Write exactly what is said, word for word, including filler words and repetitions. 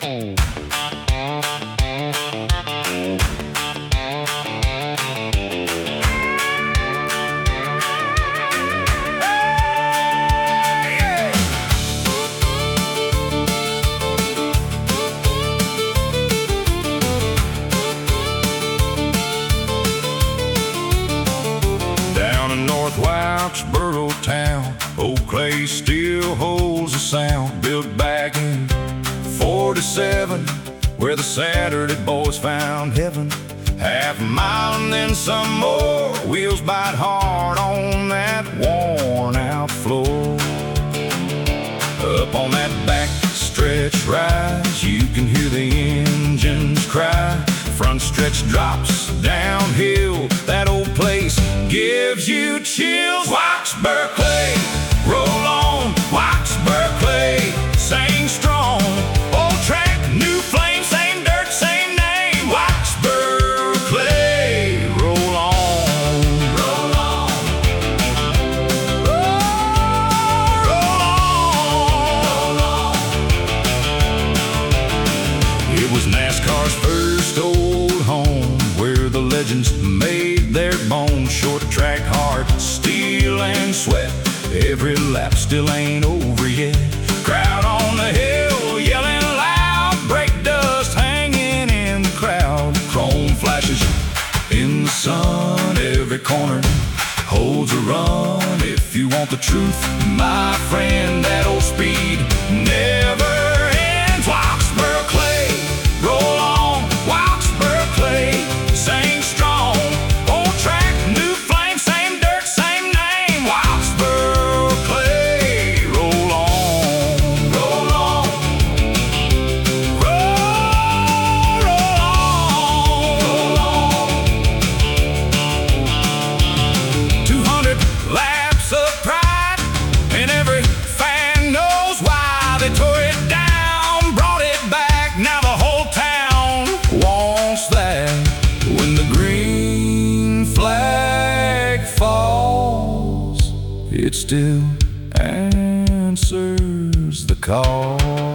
Down in North Wilkesboro town, old Clay still holds a sound. Built back in forty-seven, where the Saturday boys found heaven. Half a mile and then some more, wheels bite hard on that worn-out floor. Up on that back stretch rise, you can hear the engines cry. Front stretch drops downhill, that old place gives you chills. Wilkesboro Clay, roll on, Wilkesboro Clay, sing strong. Old track, new flame, same dirt, same name. Wilkesboro Clay, roll on, roll on, roll, roll on, roll on. It was NASCAR's first old home, where the legends made their bones. Short track, hard steel and sweat, every lap still ain't over yet. Crowd on the hill yelling loud, brake dust hanging in the crowd. Chrome flashes in the sun, every corner holds a run. If you want the truth, my friend, that old speed never ends. Wilkesboro Clay, roll on, Wilkesboro Clay, sing strong. Old track, new flame, same dirt, same name. Wilkesboro Clay, roll on, roll on, roll, roll on, roll on. Two hundred laps of pride, and every fan knows why. They tore it down, brought it back, now the whole town wants that. When the green flag falls, it still answers the call.